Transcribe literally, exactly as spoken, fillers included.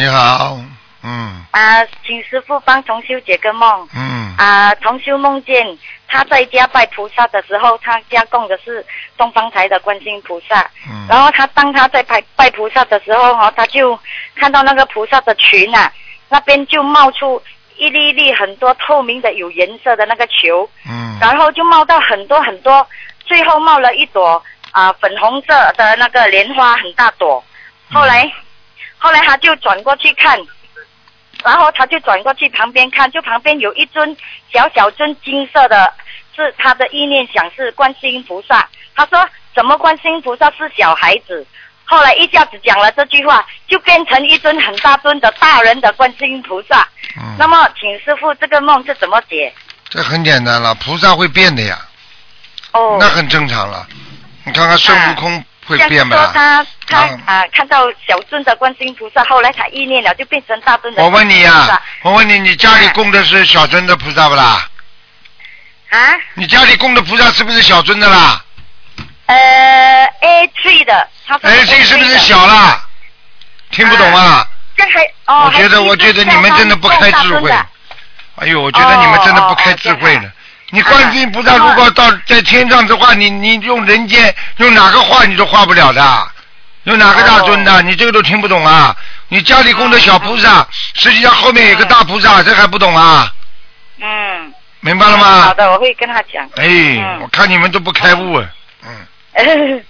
你好，嗯。 啊，请师父帮同修解个梦。 嗯。 啊，同修梦见他在家拜菩萨的时候，他家供的是东方台的观世音菩萨。嗯。然后他当他在拜拜菩萨的时候，哦，他就看到那个菩萨的群啊，那边就冒出一粒一粒很多透明的有颜色的那个球。嗯。然后就冒到很多很多，最后冒了一朵啊粉红色的那个莲花，很大朵。后来。嗯后来他就转过去看，然后他就转过去旁边看，就旁边有一尊小小尊金色的，是他的意念想是观世音菩萨。他说怎么观世音菩萨是小孩子？后来一下子讲了这句话，就变成一尊很大尊的大人的观世音菩萨。嗯。那么请师父这个梦是怎么解？ 这很简单了，菩萨会变的呀。 哦。 那很正常了。你看看孙悟空。啊会变吗？ 说他他啊看到小尊的观世音菩萨，后来他意念了，就变成大尊的。 我问你呀、啊，我问你，你家里供的是小尊的菩萨不啦？ 啊？你家里供的菩萨是不是小尊的啦？ 呃 ，A 三 的，他说 A 三 是不是小啦？听不懂啊？ 这还哦， 我觉得我觉得你们真的不开智慧。哎呦，我觉得你们真的不开智慧了。你观世音菩萨如果到在天上的话，你你用人间用哪个画你都画不了的，用哪个大尊的，你这个都听不懂啊！你家里供的小菩萨，实际上后面有个大菩萨，这还不懂啊？ 嗯。 明白了吗？ 好的，我会跟他讲。 哎，我看你们都不开悟啊。嗯。